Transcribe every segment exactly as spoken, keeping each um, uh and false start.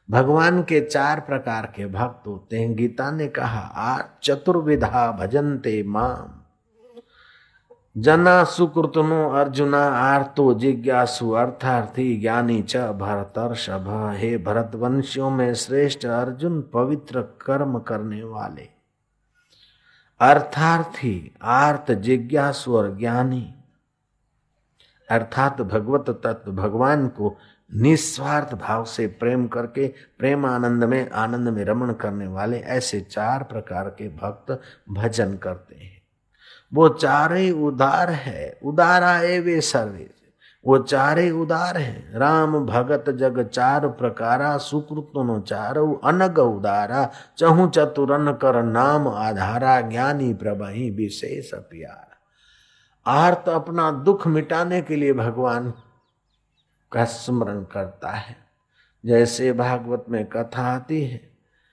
भगवान के चार प्रकार के भक्त होते हैं। गीता ने कहा आ चतुर्विधा भजन्ते माम, जना सुकृतनो अर्जुना आर्तो जिज्ञासु अर्थार्थी ज्ञानी च भरतर्षभ। हे भरतवंशियों में श्रेष्ठ अर्जुन पवित्र कर्म करने वाले, अर्थार्थी आर्त जिज्ञासु और ज्ञानी, अर्थात भगवत तत्व भगवान को निस्वार्थ भाव से प्रेम करके प्रेम आनंद में आनंद में रमण करने वाले, ऐसे चार प्रकार के भक्त भजन करते हैं। वो चारे उदार है, उदारा एवे सर्वे, वो चारे उदार है। राम भगत जग चार प्रकारा, सुकृतनो चारु अनग उदारा, चहु चतुरन कर नाम आधारा, ज्ञानी प्रभहि विशेष प्यारा। आर्त अपना दुख मिटाने के लिए भगवान का स्मरण करता है। जैसे भागवत में कथा आती है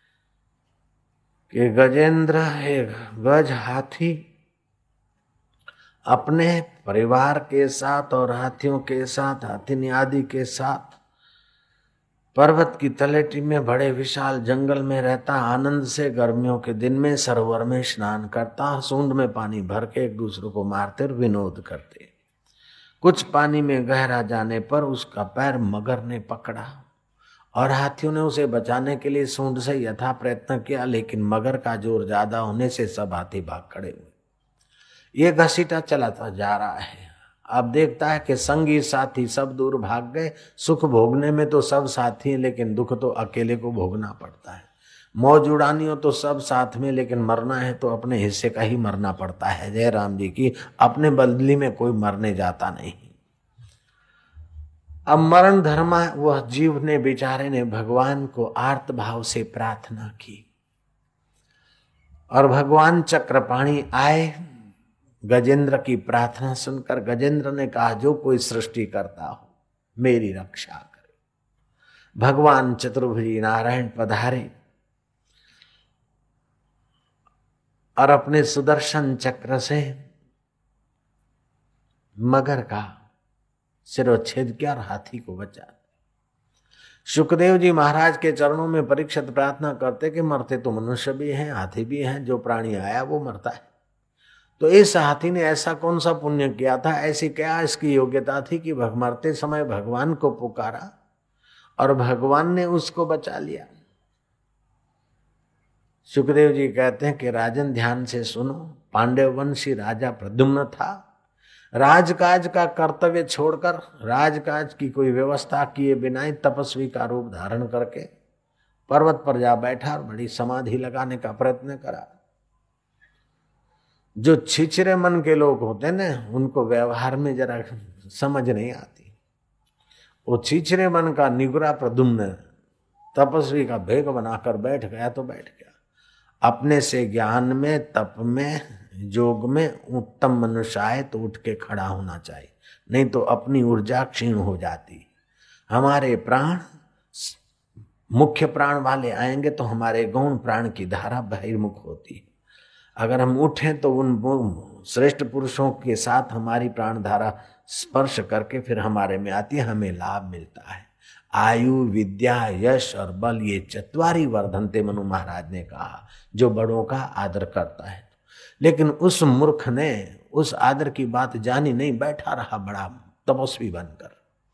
कि गजेंद्र एक गज हाथी अपने परिवार के साथ और हाथियों के साथ, हाथिनी आदि के साथ पर्वत की तलेटी में बड़े विशाल जंगल में रहता, आनंद से गर्मियों के दिन में सरोवर में स्नान करता, सूंड में पानी भर के एक दूसरे को मारते और विनोद करते। कुछ पानी में गहरा जाने पर उसका पैर मगर ने पकड़ा और हाथियों ने उसे बचाने के लिए सूंड से यथा प्रयत्न किया, लेकिन मगर का जोर ज्यादा होने से सब हाथी भाग खड़े हुए। ये घसीटा चलाता जा रहा है। अब देखता है कि संगी साथी सब दूर भाग गए। सुख भोगने में तो सब साथी हैं, लेकिन दुख तो अकेले को भोगना पड़ता है। मौज उड़ानी हो तो सब साथ में, लेकिन मरना है तो अपने हिस्से का ही मरना पड़ता है। जय राम जी की, अपने बदली में कोई मरने जाता नहीं। अब मरण धर्मा वह जीव ने बेचारे ने भगवान को आर्त भाव से प्रार्थना की और भगवान चक्रपाणी आए। गजेंद्र की प्रार्थना सुनकर गजेंद्र ने कहा, जो कोई सृष्टि करता हो मेरी रक्षा करे। भगवान चतुर्भुजी नारायण पधारे और अपने सुदर्शन चक्र से मगर का सिरोच्छेद किया और हाथी को बचा। शुकदेव जी महाराज के चरणों में परीक्षित प्रार्थना करते कि मरते तो मनुष्य भी हैं, हाथी भी हैं, जो प्राणी आया वो मरता है। तो इस हाथी ने ऐसा कौन सा पुण्य किया था, ऐसी क्या इसकी योग्यता थी कि मरते समय भगवान को पुकारा और भगवान ने उसको बचा लिया। शुकदेव जी कहते हैं कि राजन ध्यान से सुनो, पांडव वंशी राजा प्रद्युम्न था। राजकाज का कर्तव्य छोड़कर राजकाज की कोई व्यवस्था किए बिना ही तपस्वी का रूप धारण करके पर्वत पर जा बैठा और बड़ी समाधि लगाने का प्रयत्न करा। जो छिछरे मन के लोग होते हैं ना, उनको व्यवहार में जरा समझ नहीं आती। वो छिछरे मन का निगुरा प्रद्युम्न तपस्वी का भेग बनाकर बैठ गया तो बैठ गया। अपने से ज्ञान में, तप में, योग में उत्तम मनुष्य आए तो उठ के खड़ा होना चाहिए, नहीं तो अपनी ऊर्जा क्षीण हो जाती। हमारे प्राण मुख्य प्राण वाले आएंगे तो हमारे गौण प्राण की धारा बहिर्मुख होती। अगर हम उठें तो उन श्रेष्ठ पुरुषों के साथ हमारी प्राण धारा स्पर्श करके फिर हमारे में आती है, हमें लाभ मिलता है। आयु, विद्या, यश और बल ये चत्वारी वर्धनते, मनु महाराज ने कहा, जो बड़ों का आदर करता है। लेकिन उस मूर्ख ने उस आदर की बात जानी नहीं, बैठा रहा बड़ा तपस्वी बनकर।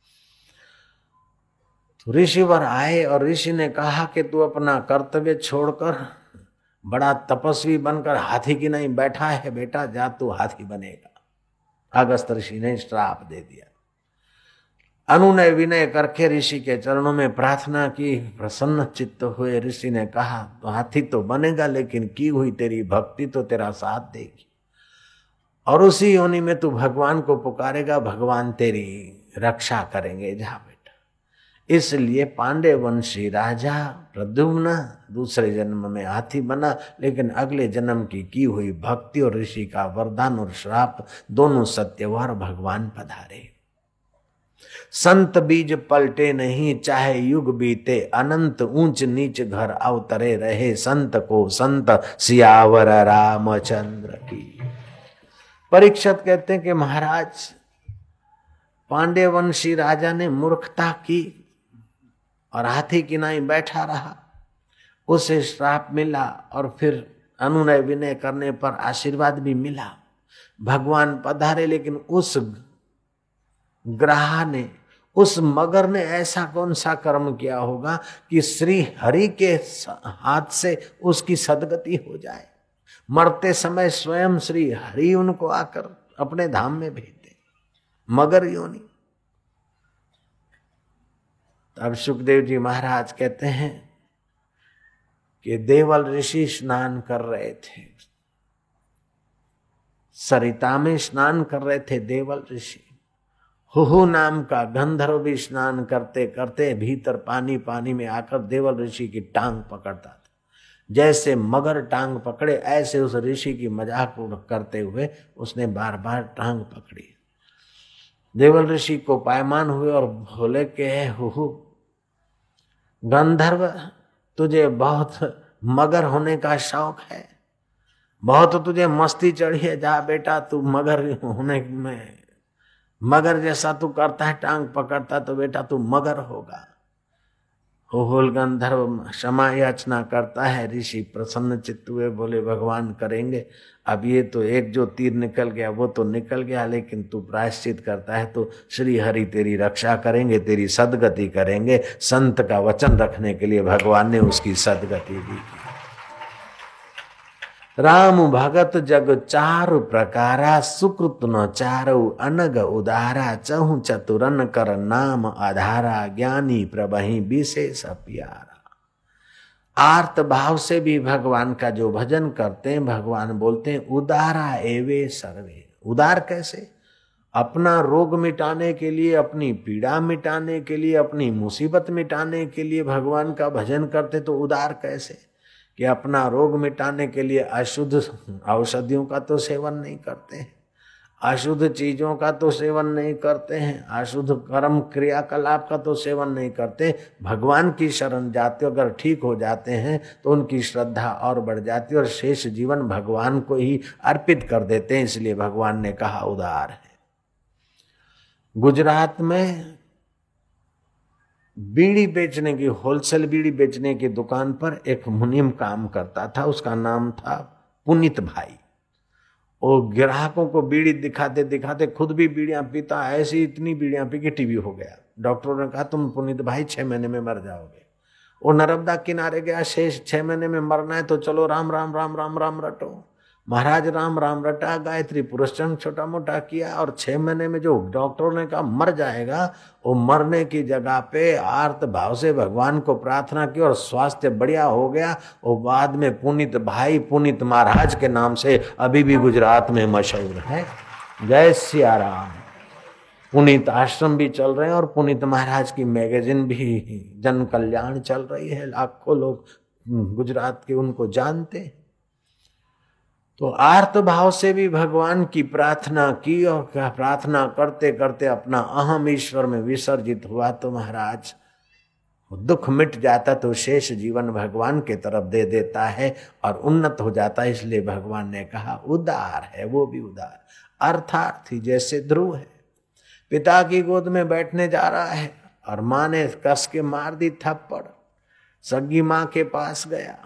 तो ऋषिवर आए और ऋषि ने कहा कि तू अपना कर्तव्य छोड़कर बड़ा तपस्वी बनकर हाथी की नहीं बैठा है बेटा, जा तू हाथी बनेगा। अगस्त ऋषि ने श्राप दे दिया। अनुनय विनय करके ऋषि के चरणों में प्रार्थना की। प्रसन्न चित्त हुए ऋषि ने कहा, तो हाथी तो बनेगा, लेकिन की हुई तेरी भक्ति तो तेरा साथ देगी और उसी योनि में तू भगवान को पुकारेगा, भगवान तेरी रक्षा करेंगे। जा बेटा। इसलिए पांडे वंशी राजा प्रद्युम्न दूसरे जन्म में हाथी बना, लेकिन अगले जन्म की की हुई भक्ति और ऋषि का वरदान और श्राप दोनों सत्य हुआ और भगवान पधारे। संत बीज पलटे नहीं, चाहे युग बीते अनंत, ऊंच नीच घर अवतरे रहे, संत को संत सियावर रामचंद्र की। परीक्षित कहते हैं कि महाराज पांडे वंशी राजा ने मूर्खता की और हाथी की नाई बैठा रहा। उसे श्राप मिला और फिर अनुनय विनय करने पर आशीर्वाद भी मिला। भगवान पधारे, लेकिन उस ग्राह ने, उस मगर ने ऐसा कौन सा कर्म किया होगा कि श्री हरि के हाथ से उसकी सदगति हो जाए। मरते समय स्वयं श्री हरि उनको आकर अपने धाम में भेजते, मगर योनि। तब सुखदेव जी महाराज कहते हैं कि देवल ऋषि स्नान कर रहे थे, सरिता में स्नान कर रहे थे देवल ऋषि। हुहु नाम का गंधर्व भी स्नान करते करते भीतर पानी पानी में आकर देवल ऋषि की टांग पकड़ता था। जैसे मगर टांग पकड़े, ऐसे उस ऋषि की मजाक करते हुए उसने बार बार टांग पकड़ी। देवल ऋषि को पायमान हुए और बोले के हुहु, गंधर्व तुझे बहुत मगर होने का शौक है, बहुत तुझे मस्ती चढ़ी है। जा बेटा, तू मगर होने में, मगर जैसा तू करता है, टांग पकड़ता, तो बेटा तू मगर होगा। हुहुल गंधर्व क्षमा याचना करता है। ऋषि प्रसन्न चित्त हुए, बोले भगवान करेंगे। अब ये तो एक जो तीर निकल गया वो तो निकल गया, लेकिन तू प्रायश्चित करता है तो श्री हरि तेरी रक्षा करेंगे, तेरी सदगति करेंगे। संत का वचन रखने के लिए भगवान ने उसकी सदगति भी की। राम भगत जग चारु प्रकारा, सुकृत न चारु अनग उदारा। चहु चतुरन कर नाम आधारा, ज्ञानी प्रभहि विशेष प्यारा। आर्त भाव से भी भगवान का जो भजन करते हैं, भगवान बोलते हैं उदारा एवे सर्वे। उदार कैसे? अपना रोग मिटाने के लिए, अपनी पीड़ा मिटाने के लिए, अपनी मुसीबत मिटाने के लिए भगवान का भजन करते, तो उदार कैसे? कि अपना रोग मिटाने के लिए अशुद्ध औषधियों का तो सेवन नहीं करते हैं, अशुद्ध चीजों का तो सेवन नहीं करते हैं, अशुद्ध कर्म क्रियाकलाप का तो सेवन नहीं करते। भगवान की शरण जाते, अगर ठीक हो जाते हैं तो उनकी श्रद्धा और बढ़ जाती है और शेष जीवन भगवान को ही अर्पित कर देते हैं। इसलिए भगवान ने कहा उदार है। गुजरात में बीड़ी बेचने की, होलसेल बीड़ी बेचने की दुकान पर एक मुनीम काम करता था। उसका नाम था पुनीत भाई। वो ग्राहकों को बीड़ी दिखाते दिखाते खुद भी बीड़ियां पीता, ऐसी इतनी बीड़ियां पी के टीबी हो गया। डॉक्टरों ने कहा तुम पुनीत भाई छह महीने में मर जाओगे। वो नर्मदा किनारे गया, शेष छह महीने में मरना है तो चलो राम राम राम राम राम रटो। महाराज राम राम रटा, गायत्री पुरस्चन छोटा मोटा किया और छह महीने में जो डॉक्टरों ने कहा मर जाएगा, वो मरने की जगह पे आर्त भाव से भगवान को प्रार्थना की और स्वास्थ्य बढ़िया हो गया। वो बाद में पुनीत भाई, पुनीत महाराज के नाम से अभी भी गुजरात में मशहूर है। जय सिया राम। पुनीत आश्रम भी चल रहे हैं और पुनीत महाराज की मैगजीन भी जन कल्याण चल रही है। लाखों लोग गुजरात के उनको जानते हैं। तो आर्त भाव से भी भगवान की प्रार्थना की और प्रार्थना करते करते अपना अहम ईश्वर में विसर्जित हुआ तो महाराज दुख मिट जाता, तो शेष जीवन भगवान के तरफ दे देता है और उन्नत हो जाता है। इसलिए भगवान ने कहा उदार है, वो भी उदार। अर्थार्थी जैसे ध्रुव है, पिता की गोद में बैठने जा रहा है और माँ ने कस के मार दी थप्पड़। सगी माँ के पास गया,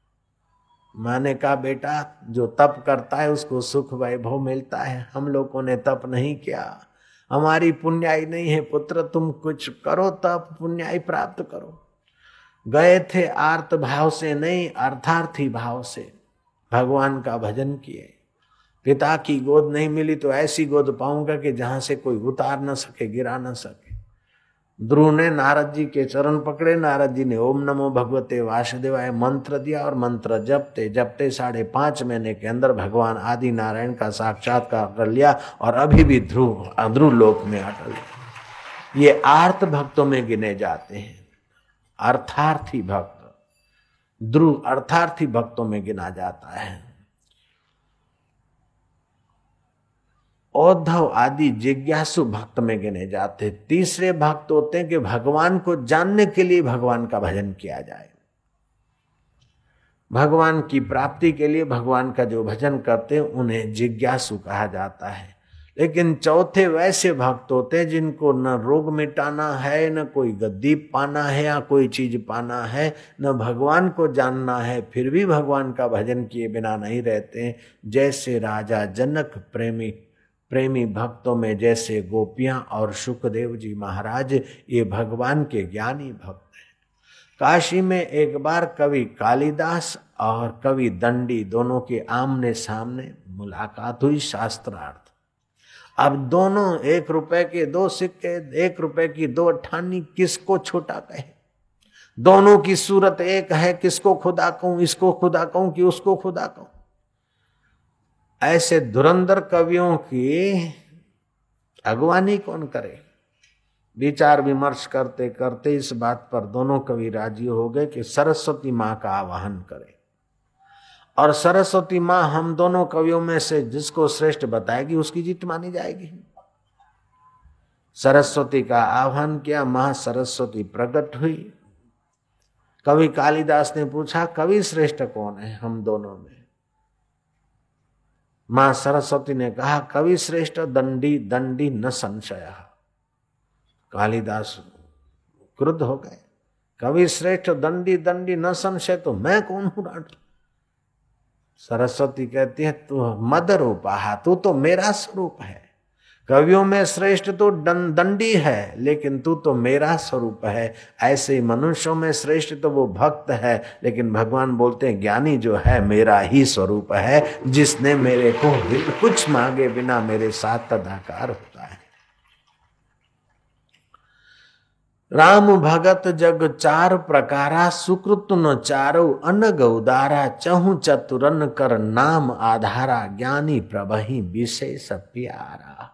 माँ ने कहा बेटा जो तप करता है उसको सुख वैभव मिलता है, हम लोगों ने तप नहीं किया, हमारी पुण्याई नहीं है, पुत्र तुम कुछ करो तप पुण्याई प्राप्त करो। गए थे आर्त भाव से नहीं, अर्थार्थी भाव से भगवान का भजन किए। पिता की गोद नहीं मिली तो ऐसी गोद पाऊंगा कि जहां से कोई उतार न सके, गिरा न सके। ध्रुव ने नारद जी के चरण पकड़े, नारद जी ने ओम नमो भगवते वासुदेवाय मंत्र दिया और मंत्र जपते जपते साढ़े पांच महीने के अंदर भगवान आदि नारायण का साक्षात्कार कर लिया और अभी भी ध्रुव ध्रुव लोक में अटल। ये आर्त भक्तों में गिने जाते हैं। अर्थार्थी भक्त ध्रुव अर्थार्थी भक्तों में गिना जाता है। औद्धव आदि जिज्ञासु भक्त में गिने जाते। तीसरे भक्त होते हैं कि भगवान को जानने के लिए भगवान का भजन किया जाए, भगवान की प्राप्ति के लिए भगवान का जो भजन करते हैं उन्हें जिज्ञासु कहा जाता है। लेकिन चौथे वैसे भक्त होते जिनको न रोग मिटाना है, न कोई गद्दी पाना है या कोई चीज पाना है, न भगवान को जानना है, फिर भी भगवान का भजन किए बिना नहीं रहते। जैसे राजा जनक प्रेमी प्रेमी भक्तों में जैसे गोपियां और सुखदेव जी महाराज, ये भगवान के ज्ञानी भक्त हैं। काशी में एक बार कवि कालिदास और कवि दंडी दोनों के आमने सामने मुलाकात हुई शास्त्रार्थ। अब दोनों एक रुपए के दो सिक्के, एक रुपए की दो अट्ठानी, किसको छोटा कहे? दोनों की सूरत एक है, किसको खुदा कहूं, इसको खुदा कहूं कि उसको खुदा कहूं? ऐसे धुरंधर कवियों की अगवानी कौन करे? विचार विमर्श करते करते इस बात पर दोनों कवि राजी हो गए कि सरस्वती मां का आवाहन करें, और सरस्वती मां हम दोनों कवियों में से जिसको श्रेष्ठ बताएगी उसकी जीत मानी जाएगी। सरस्वती का आह्वान किया, मां सरस्वती प्रकट हुई। कवि कालिदास ने पूछा, कवि श्रेष्ठ कौन है हम दोनों में? मां सरस्वती ने कहा, कवि श्रेष्ठ दंडी दंडी न संशय। कालिदास क्रुद्ध हो गए, कवि श्रेष्ठ दंडी दंडी न संशय, तो मैं कौन हूं राणा? सरस्वती कहती है, तू मद रूपा, तू तो मेरा स्वरूप है। कवियों में श्रेष्ठ तो दंडी है, लेकिन तू तो मेरा स्वरूप है। ऐसे ही मनुष्यों में श्रेष्ठ तो वो भक्त है, लेकिन भगवान बोलते हैं ज्ञानी जो है मेरा ही स्वरूप है, जिसने मेरे को कुछ मांगे बिना मेरे साथ तदाकार होता है। राम भगत जग चार प्रकारा, सुकृत न चारो अनग उदारा, चहु चतुरन कर नाम आधारा, ज्ञानी प्रभहि विशेष प्यारा।